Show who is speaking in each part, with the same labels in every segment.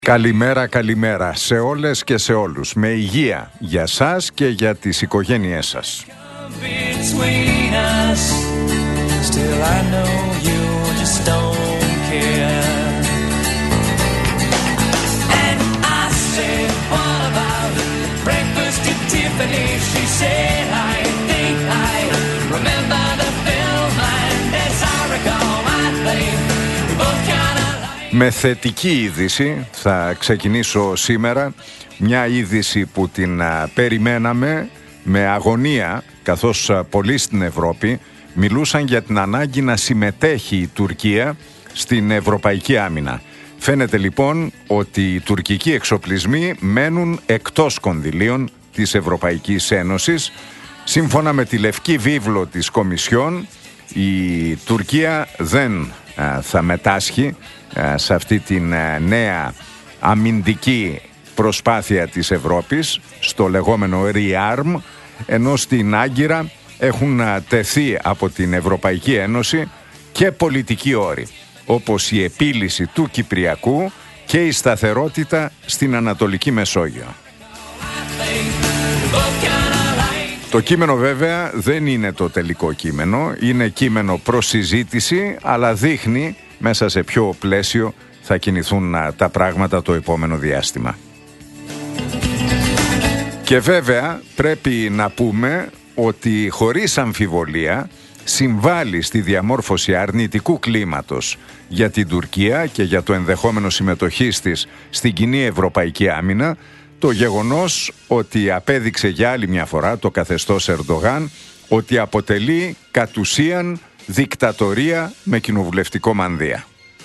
Speaker 1: Καλημέρα, καλημέρα σε όλες και σε όλους. Με υγεία για σας και για τις οικογένειές σας. Με θετική είδηση θα ξεκινήσω σήμερα, μια είδηση που την περιμέναμε με αγωνία, καθώς πολλοί στην Ευρώπη μιλούσαν για την ανάγκη να συμμετέχει η Τουρκία στην ευρωπαϊκή άμυνα. Φαίνεται λοιπόν ότι οι τουρκικοί εξοπλισμοί μένουν εκτός κονδυλίων της Ευρωπαϊκής Ένωσης. Σύμφωνα με τη Λευκή Βίβλο της Κομισιόν, η Τουρκία δεν θα μετάσχει σε αυτή την νέα αμυντική προσπάθεια της Ευρώπης, στο λεγόμενο REARM, ενώ στην Άγκυρα έχουν τεθεί από την Ευρωπαϊκή Ένωση και πολιτικοί όροι, όπως η επίλυση του Κυπριακού και η σταθερότητα στην Ανατολική Μεσόγειο. Το κείμενο βέβαια δεν είναι το τελικό κείμενο, είναι κείμενο προς συζήτηση, αλλά δείχνει μέσα σε ποιο πλαίσιο θα κινηθούν τα πράγματα το επόμενο διάστημα. Και βέβαια πρέπει να πούμε ότι χωρίς αμφιβολία συμβάλλει στη διαμόρφωση αρνητικού κλίματος για την Τουρκία και για το ενδεχόμενο συμμετοχής της στην κοινή ευρωπαϊκή άμυνα το γεγονός ότι απέδειξε για άλλη μια φορά το καθεστώς Ερντογάν ότι αποτελεί κατ' ουσίαν δικτατορία με κοινοβουλευτικό μανδύα.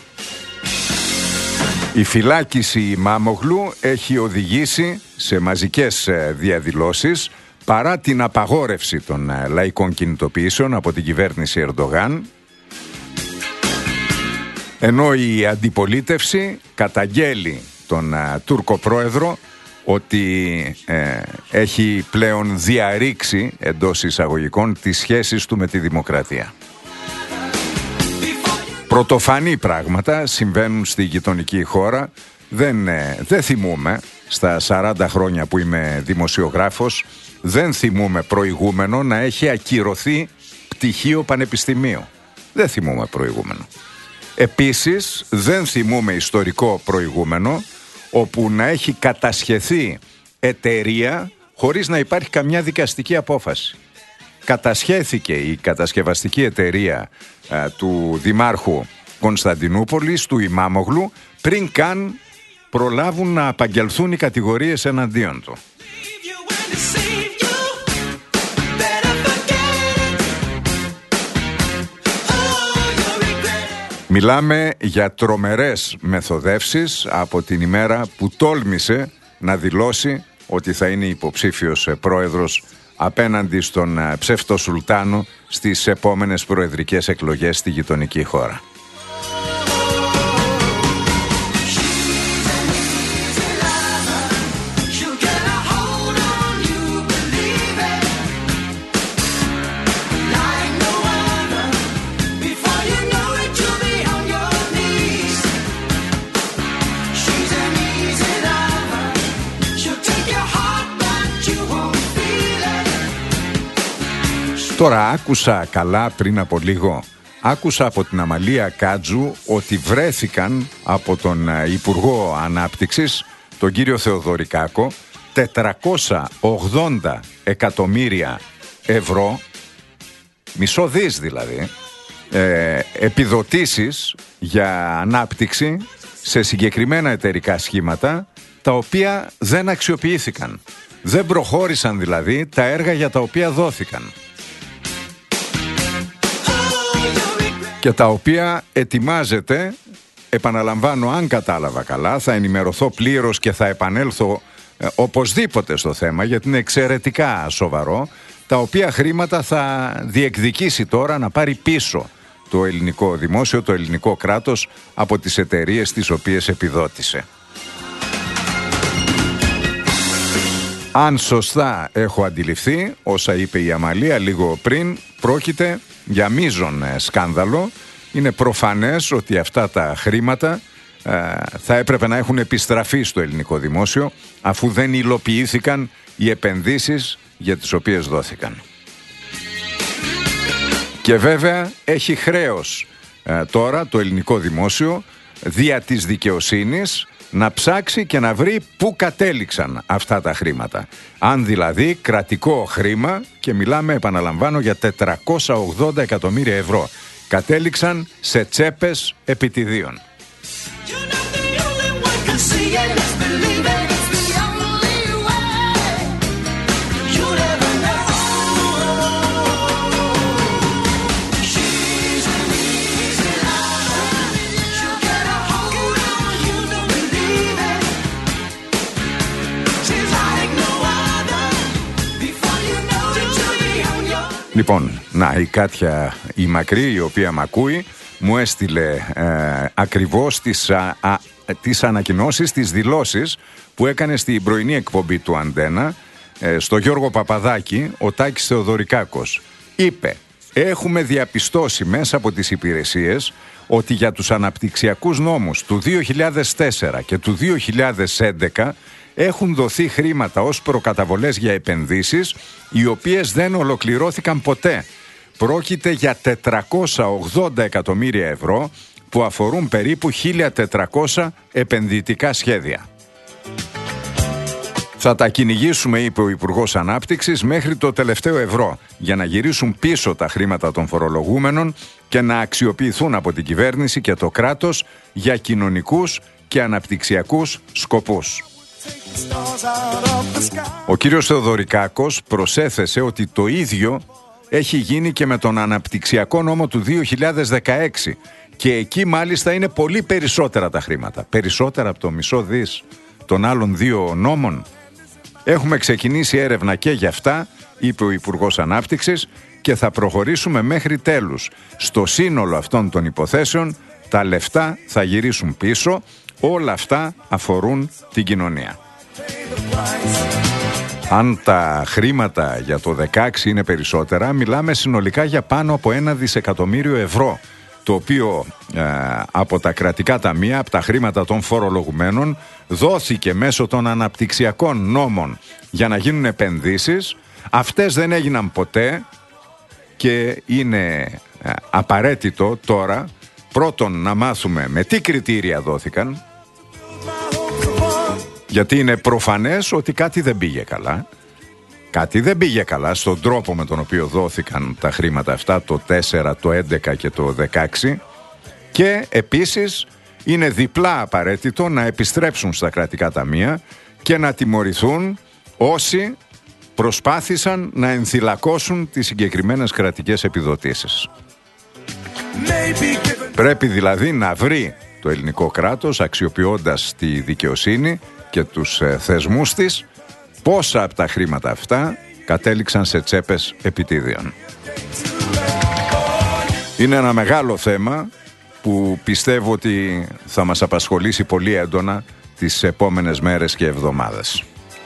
Speaker 1: Η φυλάκιση Μάμογλου έχει οδηγήσει σε μαζικές διαδηλώσεις παρά την απαγόρευση των λαϊκών κινητοποιήσεων από την κυβέρνηση Ερντογάν, ενώ η αντιπολίτευση καταγγέλει τον Τούρκο πρόεδρο ότι έχει πλέον διαρρήξει εντός εισαγωγικών τις σχέσεις του με τη δημοκρατία. Πρωτοφανή πράγματα συμβαίνουν στη γειτονική χώρα. Δεν θυμούμε, στα 40 χρόνια που είμαι δημοσιογράφος, δεν θυμούμε προηγούμενο να έχει ακυρωθεί πτυχίο πανεπιστημίου. Δεν θυμούμε προηγούμενο. Επίσης, δεν θυμούμε ιστορικό προηγούμενο όπου να έχει κατασχεθεί εταιρεία χωρίς να υπάρχει καμιά δικαστική απόφαση. Κατασχέθηκε η κατασκευαστική εταιρεία του Δημάρχου Κωνσταντινούπολης, του Ημάμογλου, πριν καν προλάβουν να απαγγελθούν οι κατηγορίες εναντίον του. Μιλάμε για τρομερές μεθοδεύσεις από την ημέρα που τόλμησε να δηλώσει ότι θα είναι υποψήφιος πρόεδρος απέναντι στον ψευτοσουλτάνο στις επόμενες προεδρικές εκλογές στη γειτονική χώρα. Τώρα άκουσα καλά πριν από λίγο. Άκουσα από την Αμαλία Κάτζου ότι βρέθηκαν από τον Υπουργό Ανάπτυξης, τον κύριο Θεοδωρικάκο, 480 εκατομμύρια ευρώ, μισό δις δηλαδή, επιδοτήσεις για ανάπτυξη σε συγκεκριμένα εταιρικά σχήματα, τα οποία δεν αξιοποιήθηκαν. Δεν προχώρησαν δηλαδή τα έργα για τα οποία δόθηκαν. Και τα οποία ετοιμάζεται, επαναλαμβάνω, αν κατάλαβα καλά, θα ενημερωθώ πλήρως και θα επανέλθω οπωσδήποτε στο θέμα, γιατί είναι εξαιρετικά σοβαρό, τα οποία χρήματα θα διεκδικήσει τώρα να πάρει πίσω το ελληνικό δημόσιο, το ελληνικό κράτος από τις εταιρείες τις οποίες επιδότησε. Αν σωστά έχω αντιληφθεί όσα είπε η Αμαλία λίγο πριν, πρόκειται για μείζον σκάνδαλο. Είναι προφανές ότι αυτά τα χρήματα θα έπρεπε να έχουν επιστραφεί στο ελληνικό δημόσιο, αφού δεν υλοποιήθηκαν οι επενδύσεις για τις οποίες δόθηκαν. Και βέβαια έχει χρέος τώρα το ελληνικό δημόσιο δια της δικαιοσύνης να ψάξει και να βρει πού κατέληξαν αυτά τα χρήματα. Αν δηλαδή κρατικό χρήμα, και μιλάμε, επαναλαμβάνω, για 480 εκατομμύρια ευρώ, κατέληξαν σε τσέπες επιτιδίων. Λοιπόν, η Κάτια η Μακρύ, η οποία μ' ακούει, μου έστειλε ακριβώς τις ανακοινώσεις, τις δηλώσεις που έκανε στην πρωινή εκπομπή του Αντένα στο Γιώργο Παπαδάκη ο Τάκης Θεοδωρικάκος. Είπε: έχουμε διαπιστώσει μέσα από τις υπηρεσίες ότι για τους αναπτυξιακούς νόμους του 2004 και του 2011 έχουν δοθεί χρήματα ως προκαταβολές για επενδύσεις, οι οποίες δεν ολοκληρώθηκαν ποτέ. Πρόκειται για 480 εκατομμύρια ευρώ που αφορούν περίπου 1.400 επενδυτικά σχέδια. Θα τα κυνηγήσουμε, είπε ο Υπουργός Ανάπτυξης, μέχρι το τελευταίο ευρώ, για να γυρίσουν πίσω τα χρήματα των φορολογούμενων και να αξιοποιηθούν από την κυβέρνηση και το κράτος για κοινωνικούς και αναπτυξιακούς σκοπούς. Ο κύριος Θεοδωρικάκος προσέθεσε ότι το ίδιο έχει γίνει και με τον αναπτυξιακό νόμο του 2016 και εκεί μάλιστα είναι πολύ περισσότερα τα χρήματα, περισσότερα από το μισό δις των άλλων δύο νόμων. Έχουμε ξεκινήσει έρευνα και για αυτά, είπε ο Υπουργός Ανάπτυξης, και θα προχωρήσουμε μέχρι τέλους. Στο σύνολο αυτών των υποθέσεων τα λεφτά θα γυρίσουν πίσω, όλα αυτά αφορούν την κοινωνία. Αν τα χρήματα για το 16 είναι περισσότερα, μιλάμε συνολικά για πάνω από 1 δισεκατομμύριο ευρώ, το οποίο από τα κρατικά ταμεία, από τα χρήματα των φορολογουμένων, δόθηκε μέσω των αναπτυξιακών νόμων για να γίνουν επενδύσεις. Αυτές δεν έγιναν ποτέ και είναι απαραίτητο τώρα πρώτον να μάθουμε με τι κριτήρια δόθηκαν, γιατί είναι προφανές ότι κάτι δεν πήγε καλά. Κάτι δεν πήγε καλά στον τρόπο με τον οποίο δόθηκαν τα χρήματα αυτά το 4, το 11 και το 16, και επίσης είναι διπλά απαραίτητο να επιστρέψουν στα κρατικά ταμεία και να τιμωρηθούν όσοι προσπάθησαν να ενθυλακώσουν τις συγκεκριμένες κρατικές επιδοτήσεις. Πρέπει δηλαδή να βρει το ελληνικό κράτος, αξιοποιώντας τη δικαιοσύνη και τους θεσμούς της, πόσα από τα χρήματα αυτά κατέληξαν σε τσέπες επιτίδιων. Είναι ένα μεγάλο θέμα που πιστεύω ότι θα μας απασχολήσει πολύ έντονα τις επόμενες μέρες και εβδομάδες.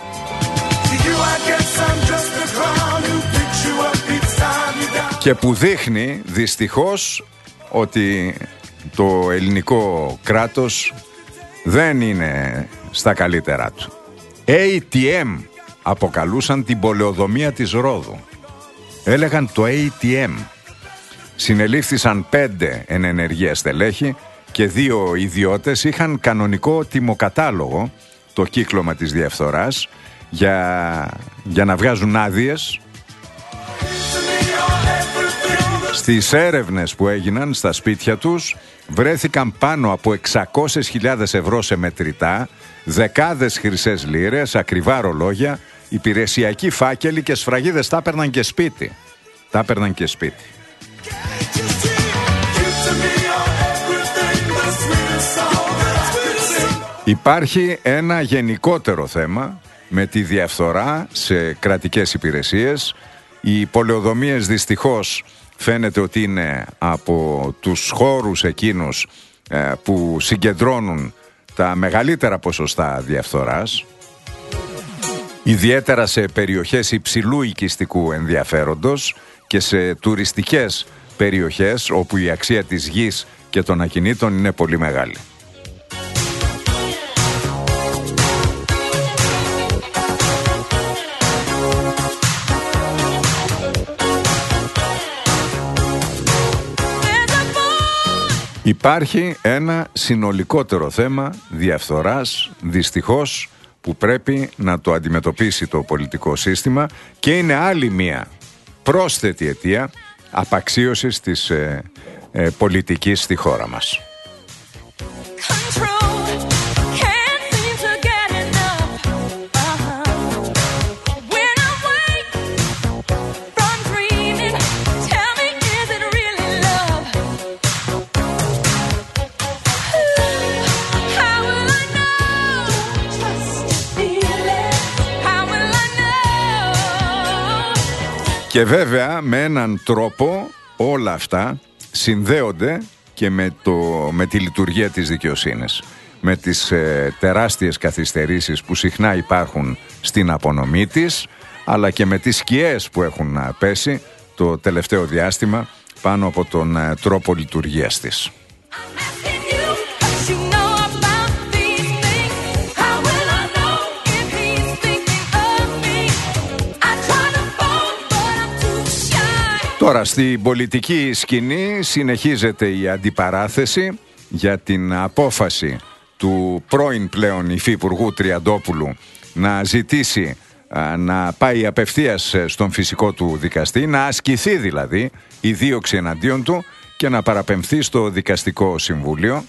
Speaker 1: Και που δείχνει δυστυχώς ότι το ελληνικό κράτος δεν είναι στα καλύτερά του. ATM αποκαλούσαν την πολεοδομία της Ρόδου. Έλεγαν το ATM. Συνελήφθησαν 5 εν ενεργεία στελέχη και 2 ιδιώτες είχαν κανονικό τιμοκατάλογο, το κύκλωμα της διαφθοράς, για να βγάζουν άδειες. Στις έρευνες που έγιναν στα σπίτια τους βρέθηκαν πάνω από 600.000 ευρώ σε μετρητά, δεκάδες χρυσές λίρες, ακριβά ρολόγια, υπηρεσιακοί φάκελοι και σφραγίδες. Τα έπαιρναν και σπίτι. Υπάρχει ένα γενικότερο θέμα με τη διαφθορά σε κρατικές υπηρεσίες. Οι πολεοδομίες δυστυχώς φαίνεται ότι είναι από τους χώρους εκείνους που συγκεντρώνουν τα μεγαλύτερα ποσοστά διαφθοράς, ιδιαίτερα σε περιοχές υψηλού οικιστικού ενδιαφέροντος και σε τουριστικές περιοχές όπου η αξία της γης και των ακινήτων είναι πολύ μεγάλη. Υπάρχει ένα συνολικότερο θέμα διαφθοράς, δυστυχώς, που πρέπει να το αντιμετωπίσει το πολιτικό σύστημα και είναι άλλη μία πρόσθετη αιτία απαξίωσης της πολιτικής στη χώρα μας. Και βέβαια με έναν τρόπο όλα αυτά συνδέονται και με τη λειτουργία της δικαιοσύνης. Με τις τεράστιες καθυστερήσεις που συχνά υπάρχουν στην απονομή της, αλλά και με τις σκιές που έχουν πέσει το τελευταίο διάστημα πάνω από τον τρόπο λειτουργίας της. Τώρα στην πολιτική σκηνή συνεχίζεται η αντιπαράθεση για την απόφαση του πρώην πλέον υφυπουργού Τριαντόπουλου να ζητήσει να πάει απευθείας στον φυσικό του δικαστή, να ασκηθεί δηλαδή η δίωξη εναντίον του και να παραπεμφθεί στο δικαστικό συμβούλιο.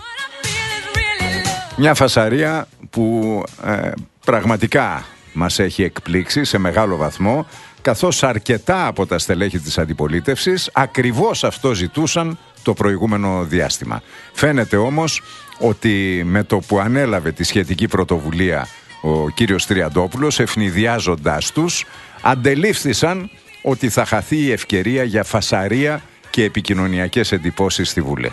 Speaker 1: Μια φασαρία που πραγματικά μας έχει εκπλήξει σε μεγάλο βαθμό, καθώς αρκετά από τα στελέχη της αντιπολίτευσης ακριβώς αυτό ζητούσαν το προηγούμενο διάστημα. Φαίνεται όμως ότι με το που ανέλαβε τη σχετική πρωτοβουλία ο κύριος Τριαντόπουλος, ευνηδιάζοντάς τους, αντελήφθησαν ότι θα χαθεί η ευκαιρία για φασαρία και επικοινωνιακές εντυπώσεις στη Βουλή.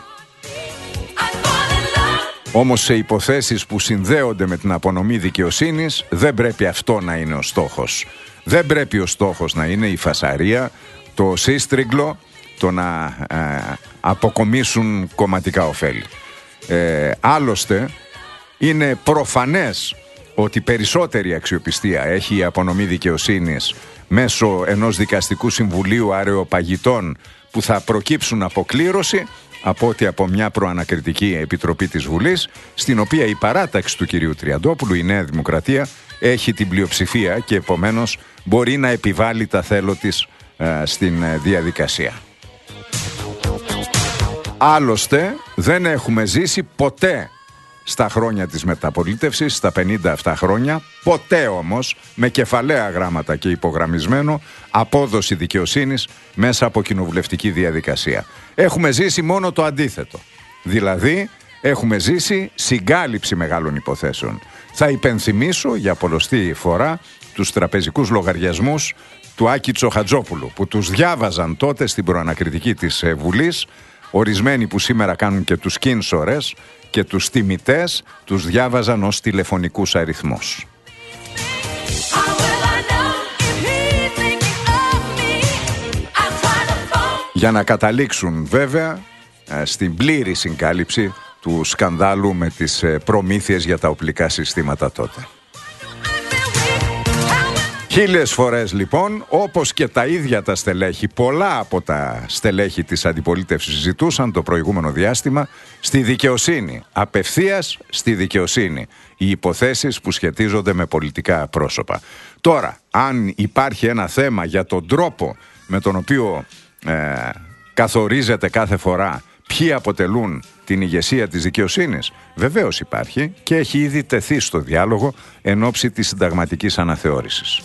Speaker 1: Όμως σε υποθέσεις που συνδέονται με την απονομή δικαιοσύνης δεν πρέπει αυτό να είναι ο στόχος. Δεν πρέπει ο στόχος να είναι η φασαρία, το σύστριγγλο, το να αποκομίσουν κομματικά ωφέλη. Άλλωστε είναι προφανές ότι περισσότερη αξιοπιστία έχει η απονομή δικαιοσύνης μέσω ενός δικαστικού συμβουλίου αρεοπαγητών που θα προκύψουν από κλήρωση, από ότι από μια προανακριτική επιτροπή της Βουλής, στην οποία η παράταξη του κυρίου Τριαντόπουλου, η Νέα Δημοκρατία, έχει την πλειοψηφία και επομένως μπορεί να επιβάλλει τα θέλω της στην διαδικασία. Άλλωστε δεν έχουμε ζήσει ποτέ στα χρόνια της μεταπολίτευσης, στα 57 χρόνια, ποτέ όμως με κεφαλαία γράμματα και υπογραμμισμένο απόδοση δικαιοσύνης μέσα από κοινοβουλευτική διαδικασία. Έχουμε ζήσει μόνο το αντίθετο. Δηλαδή έχουμε ζήσει συγκάλυψη μεγάλων υποθέσεων. Θα υπενθυμίσω για πολλοστή φορά τους τραπεζικούς λογαριασμούς του Άκη Τσοχατζόπουλου, που τους διάβαζαν τότε στην προανακριτική της Βουλής. Ορισμένοι που σήμερα κάνουν και τους κίνσορες και τους τιμητές τους διάβαζαν ως τηλεφωνικούς αριθμούς. Για να καταλήξουν βέβαια στην πλήρη συγκάλυψη του σκανδάλου με τις προμήθειες για τα οπλικά συστήματα τότε. Χίλιες φορές λοιπόν, όπως και τα ίδια τα στελέχη, πολλά από τα στελέχη της αντιπολίτευσης ζητούσαν το προηγούμενο διάστημα στη δικαιοσύνη, απευθείας στη δικαιοσύνη, οι υποθέσεις που σχετίζονται με πολιτικά πρόσωπα. Τώρα, αν υπάρχει ένα θέμα για τον τρόπο με τον οποίο καθορίζεται κάθε φορά ποιοι αποτελούν την ηγεσία της δικαιοσύνης, βεβαίως υπάρχει και έχει ήδη τεθεί στο διάλογο εν ώψη της συνταγματικής αναθεώρησης.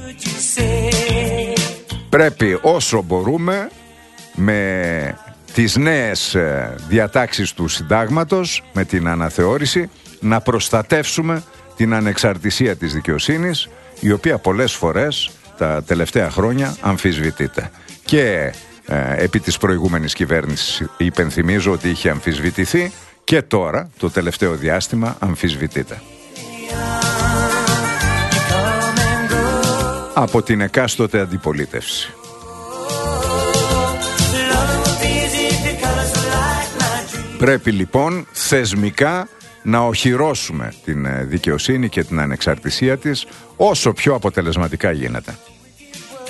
Speaker 1: Πρέπει όσο μπορούμε με τις νέες διατάξεις του συντάγματος, με την αναθεώρηση, να προστατεύσουμε την ανεξαρτησία της δικαιοσύνης, η οποία πολλές φορές τα τελευταία χρόνια αμφισβητείται. Και επί της προηγούμενης κυβέρνησης υπενθυμίζω ότι είχε αμφισβητηθεί και τώρα το τελευταίο διάστημα αμφισβητείται από την εκάστοτε αντιπολίτευση. Πρέπει λοιπόν θεσμικά να οχυρώσουμε την δικαιοσύνη και την ανεξαρτησία της όσο πιο αποτελεσματικά γίνεται.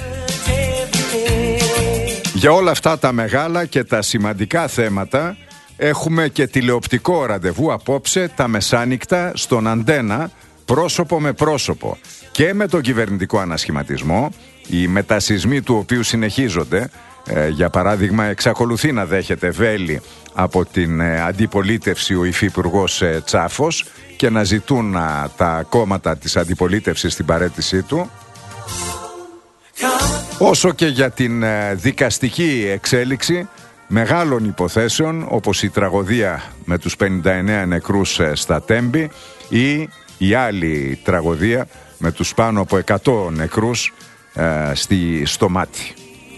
Speaker 1: Για όλα αυτά τα μεγάλα και τα σημαντικά θέματα έχουμε και τηλεοπτικό ραντεβού απόψε τα μεσάνυχτα στον Αντένα, πρόσωπο με πρόσωπο, και με τον κυβερνητικό ανασχηματισμό, οι μετασυσμοί του οποίου συνεχίζονται. Για παράδειγμα, εξακολουθεί να δέχεται βέλη από την αντιπολίτευση ο υφυπουργός Τσάφος και να ζητούν τα κόμματα της αντιπολίτευσης την παραίτησή του. Όσο και για την δικαστική εξέλιξη μεγάλων υποθέσεων, όπως η τραγωδία με τους 59 νεκρούς στα Τέμπη ή η άλλη τραγωδία με τους πάνω από 100 νεκρούς στο Μάτι.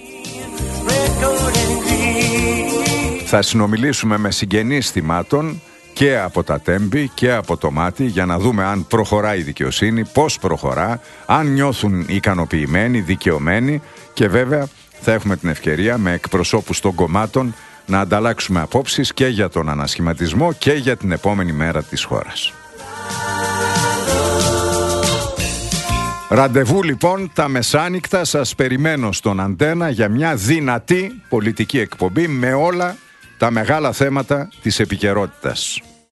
Speaker 1: Θα συνομιλήσουμε με συγγενείς θυμάτων και από τα Τέμπη και από το Μάτι για να δούμε αν προχωράει η δικαιοσύνη, πώς προχωρά, αν νιώθουν ικανοποιημένοι, δικαιωμένοι, και βέβαια θα έχουμε την ευκαιρία με εκπροσώπους των κομμάτων να ανταλλάξουμε απόψεις και για τον ανασχηματισμό και για την επόμενη μέρα της χώρας. Ραντεβού λοιπόν τα μεσάνυχτα, σας περιμένω στον Αντένα για μια δυνατή πολιτική εκπομπή με όλα τα μεγάλα θέματα της επικαιρότητας.